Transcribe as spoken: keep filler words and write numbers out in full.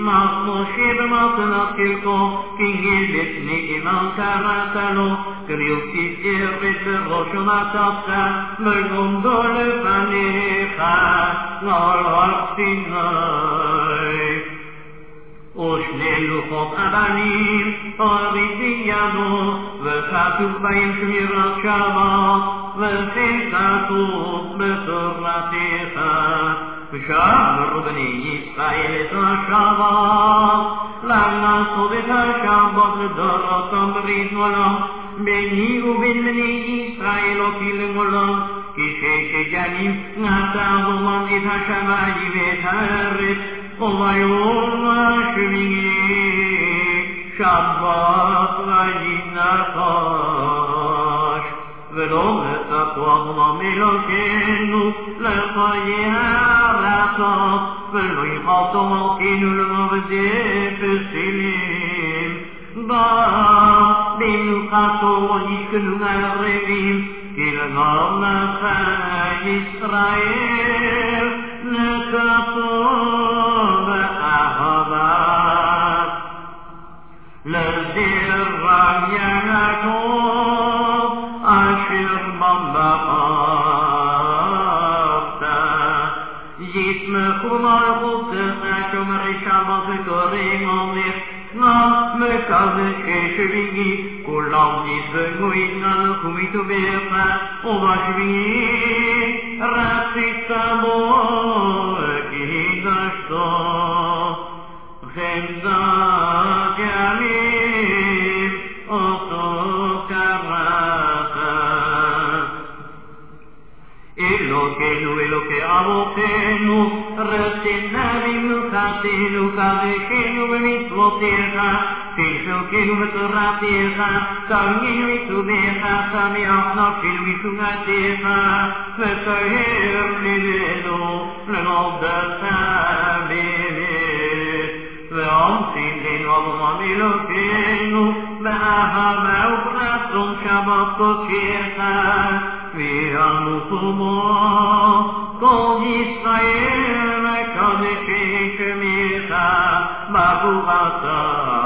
משה במתנת חלקו, כי ילד נאמן קראת לו, קריאו תפארת בראשו נתת, ולומדו לפניך, על הר סיני. ושני לוחות אבנים, ארית בידו, וכתוב בהם שמירת שבת, וכן כתוב בתורתך. ושמרו בני ישראל את השבת, לעשות את השבת לדורותם ברית עולם, ביני ובין בני ישראל אותי לעולם, כי ששת ימים נתן עולם את השמיים ואת הארץ, וביום השביעי שבת וינקש. ולא נתתו עולם אלוקינו לחיי הארצות, ולא יכלתו מלכינו לעובדי פסילים. במנוחתו ישכנו הערבים, כי לגב נפש ישראל נקתו באהבה. לזרע יעקב אשר בחרת, יתמכו מלכותך שומרי שבת וקוראים אומר, מקווה ששביעי כולם נתבנו יתנלכו מטובך, ובשביעי רצית בו כי הקדשתו. חמדת ימים אותו קראת. אלוקינו אלוקי אבותינו, רצנה במנוחתנו, קדשנו במצוותיך, תשוקנו בתורתך, תרגינו מטובך, שמח נפשנו משונתך, וטהר ליבנו לעבודתך באמת. ועושים לנו אברהם אלוקינו, באהבה ורצון שבת קודשך, ויענותו בו כל ישראל מקדשי שמך בגבורתה.